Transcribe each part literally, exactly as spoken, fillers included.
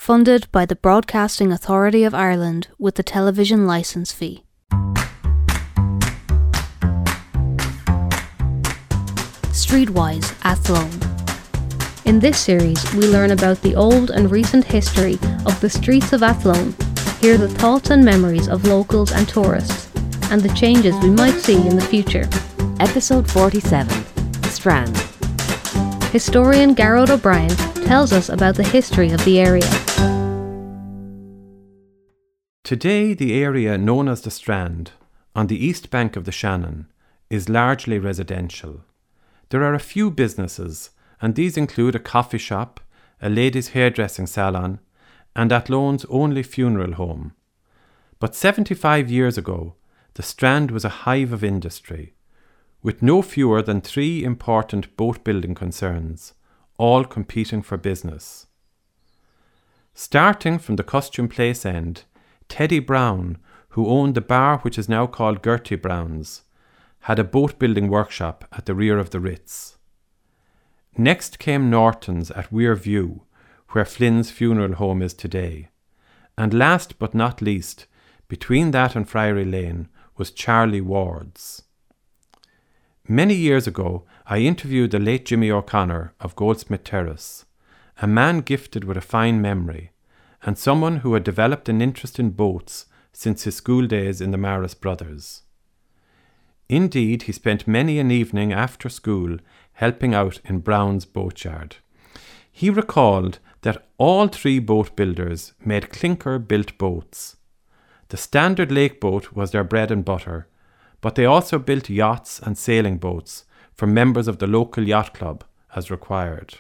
funded by the Broadcasting Authority of Ireland with the television licence fee. Streetwise Athlone. In this series, we learn about the old and recent history of the streets of Athlone, hear the thoughts and memories of locals and tourists, and the changes we might see in the future. Episode forty-seven, Strand. Historian Garrod O'Brien tells us about the history of the area. Today, the area known as the Strand, on the east bank of the Shannon, is largely residential. There are a few businesses, and these include a coffee shop, a ladies' hairdressing salon, and Athlone's only funeral home. But seventy-five years ago, the Strand was a hive of industry, with no fewer than three important boat-building concerns, all competing for business. Starting from the Costume Place end, Teddy Brown, who owned the bar which is now called Gertie Brown's, had a boat-building workshop at the rear of the Ritz. Next came Norton's at Weir View, where Flynn's funeral home is today. And last but not least, between that and Friary Lane, was Charlie Ward's. Many years ago, I interviewed the late Jimmy O'Connor of Goldsmith Terrace, a man gifted with a fine memory, and someone who had developed an interest in boats since his school days in the Maris Brothers. Indeed, he spent many an evening after school helping out in Brown's boatyard. He recalled that all three boat builders made clinker-built boats. The standard lake boat was their bread and butter, but they also built yachts and sailing boats for members of the local yacht club as required.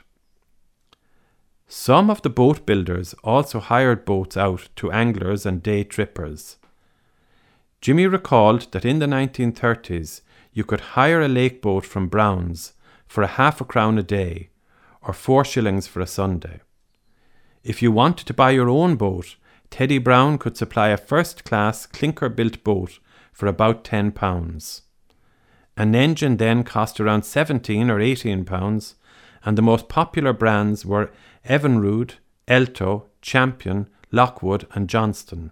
Some of the boat builders also hired boats out to anglers and day trippers. Jimmy recalled that in the nineteen thirties you could hire a lake boat from Brown's for a half a crown a day, or four shillings for a Sunday. If you wanted to buy your own boat, Teddy Brown could supply a first-class clinker-built boat for about ten pounds. An engine then cost around seventeen or eighteen pounds, and the most popular brands were Evinrude, Elto, Champion, Lockwood and Johnston.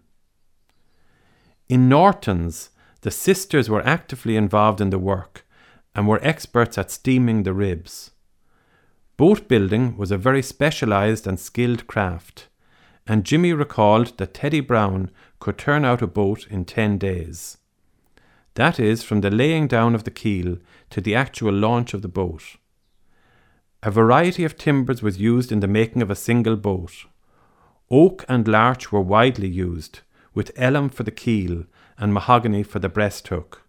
In Norton's, the sisters were actively involved in the work and were experts at steaming the ribs. Boat building was a very specialised and skilled craft, and Jimmy recalled that Teddy Brown could turn out a boat in ten days. That is, from the laying down of the keel to the actual launch of the boat. A variety of timbers was used in the making of a single boat. Oak and larch were widely used, with elm for the keel and mahogany for the breast hook.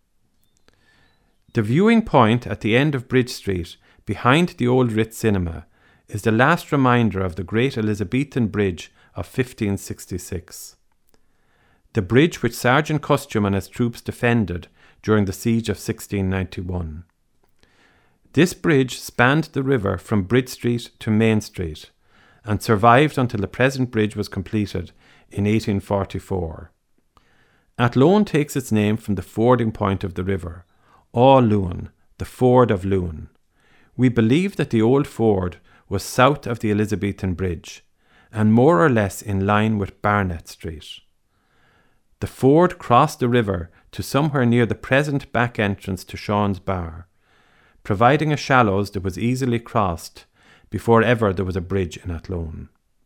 The viewing point at the end of Bridge Street, behind the old Ritz Cinema, is the last reminder of the great Elizabethan bridge of fifteen sixty-six. The bridge which Sergeant Custom and his troops defended during the siege of sixteen ninety-one. This bridge spanned the river from Bridge Street to Main Street and survived until the present bridge was completed in eighteen forty-four. Athlone takes its name from the fording point of the river, Aw Luan, the ford of Luan. We believe that the old ford was south of the Elizabethan bridge and more or less in line with Barnett Street. The ford crossed the river to somewhere near the present back entrance to Sean's Bar, providing a shallows that was easily crossed before ever there was a bridge in Athlone.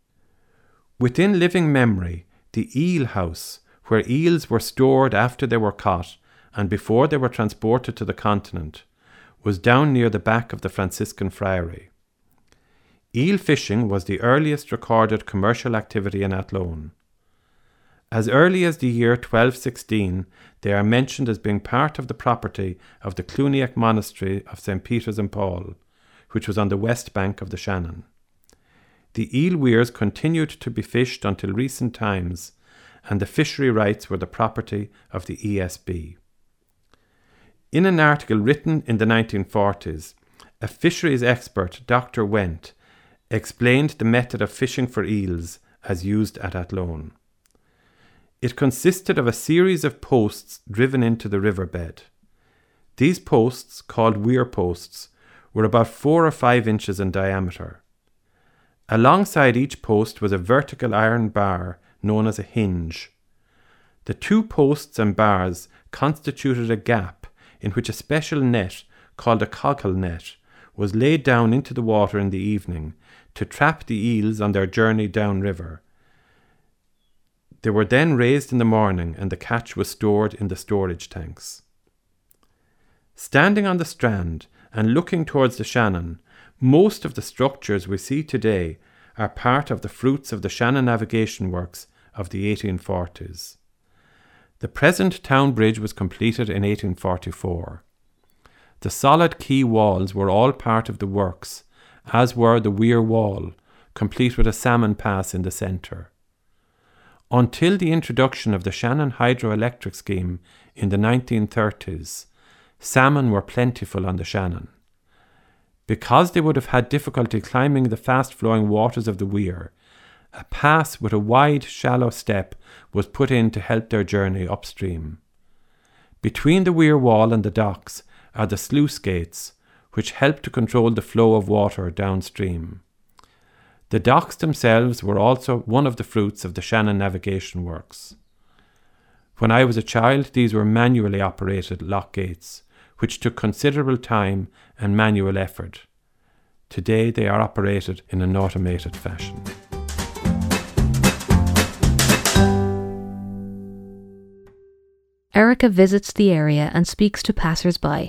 Within living memory, the eel house, where eels were stored after they were caught and before they were transported to the continent, was down near the back of the Franciscan Friary. Eel fishing was the earliest recorded commercial activity in Athlone. As early as the year twelve sixteen, they are mentioned as being part of the property of the Cluniac Monastery of Saint Peter's and Paul, which was on the west bank of the Shannon. The eel weirs continued to be fished until recent times, and the fishery rights were the property of the E S B. In an article written in the nineteen forties, a fisheries expert, Doctor Wendt, explained the method of fishing for eels as used at Athlone. It consisted of a series of posts driven into the riverbed. These posts, called weir posts, were about four or five inches in diameter. Alongside each post was a vertical iron bar known as a hinge. The two posts and bars constituted a gap in which a special net, called a cockle net, was laid down into the water in the evening to trap the eels on their journey downriver. They were then raised in the morning and the catch was stored in the storage tanks. Standing on the strand and looking towards the Shannon, most of the structures we see today are part of the fruits of the Shannon Navigation Works of the eighteen forties. The present town bridge was completed in eighteen forty-four. The solid quay walls were all part of the works, as were the weir wall, complete with a salmon pass in the centre. Until the introduction of the Shannon hydroelectric scheme in the nineteen thirties, salmon were plentiful on the Shannon. Because they would have had difficulty climbing the fast-flowing waters of the weir, a pass with a wide, shallow step was put in to help their journey upstream. Between the weir wall and the docks are the sluice gates, which help to control the flow of water downstream. The docks themselves were also one of the fruits of the Shannon Navigation Works. When I was a child, these were manually operated lock gates, which took considerable time and manual effort. Today they are operated in an automated fashion. Erica visits the area and speaks to passers-by.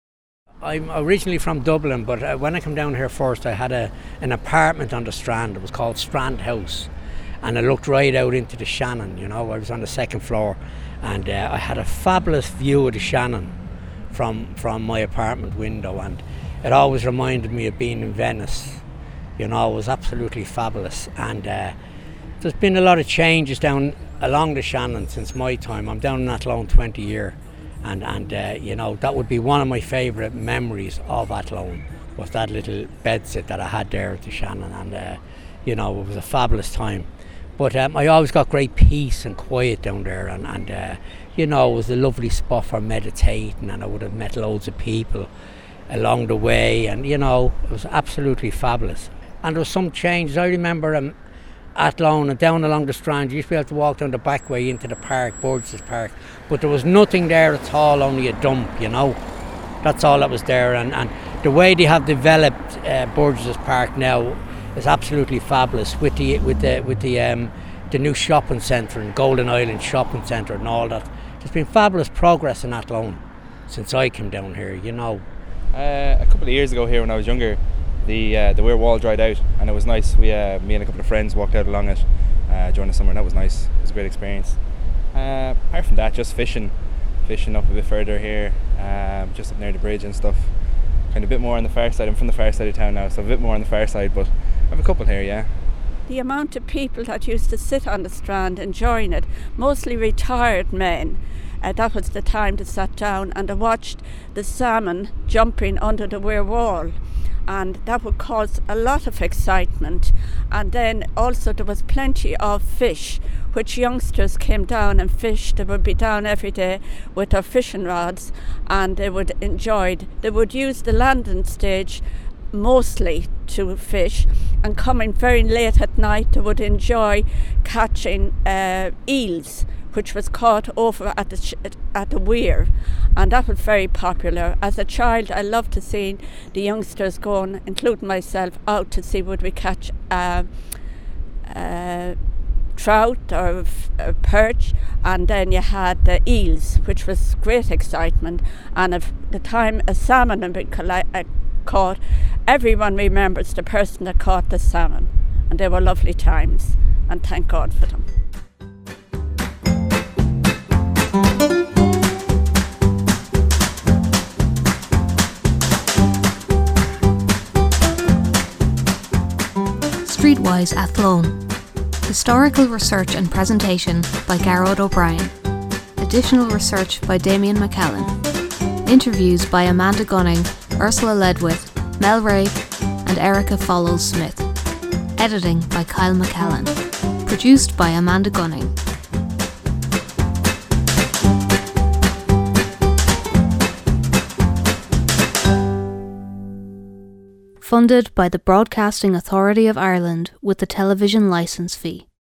I'm originally from Dublin, but uh, when I came down here first, I had a an apartment on the Strand. It was called Strand House, and I looked right out into the Shannon. You know, I was on the second floor, and uh, I had a fabulous view of the Shannon from from my apartment window, and it always reminded me of being in Venice. You know, it was absolutely fabulous, and uh, there's been a lot of changes down along the Shannon since my time. I'm down in Athlone twenty year. And, and uh, you know, that would be one of my favourite memories of Athlone, was that little bedsit that I had there at the Shannon. And, uh, you know, it was a fabulous time. But um, I always got great peace and quiet down there. And, and uh, you know, it was a lovely spot for meditating. And I would have met loads of people along the way. And, you know, it was absolutely fabulous. And there was some changes. I remember um, Athlone and down along the Strand, you used to be able to walk down the back way into the park, Burgess Park, but there was nothing there at all, only a dump, you know. That's all that was there, and, and the way they have developed uh, Burgess Park now is absolutely fabulous with the with the with the um, the new shopping centre and Golden Island shopping centre and all that. There's been fabulous progress in Athlone since I came down here, you know. Uh, a couple of years ago here when I was younger, the uh, the weir wall dried out, and it was nice. We, uh, me and a couple of friends walked out along it uh, during the summer, and that was nice. It was a great experience. Uh, apart from that, just fishing, fishing up a bit further here, um, just up near the bridge and stuff. Kind of a bit more on the far side. I'm from the far side of town now, so a bit more on the far side, but I have a couple here, yeah. The amount of people that used to sit on the Strand enjoying it, mostly retired men, uh, that was the time they sat down and they watched the salmon jumping under the weir wall. And that would cause a lot of excitement. And then also there was plenty of fish, which youngsters came down and fished. They would be down every day with their fishing rods, and they would enjoy it. They would use the landing stage mostly to fish, and coming very late at night they would enjoy catching uh, eels, which was caught over at the sh- at the weir, and that was very popular. As a child, I loved to see the youngsters going, including myself, out to see would we catch uh, uh, trout or uh, perch, and then you had the eels, which was great excitement. And if the time a salmon had been colli- uh, caught, everyone remembers the person that caught the salmon, and they were lovely times, and thank God for them. Streetwise Athlone. Historical research and presentation by Garrod O'Brien. Additional research by Damien McCallan. Interviews by Amanda Gunning, Ursula Ledwith, Mel Ray and Erica Follows-Smith. Editing by Kyle McCallan. Produced by Amanda Gunning. funded by the Broadcasting Authority of Ireland with the television licence fee.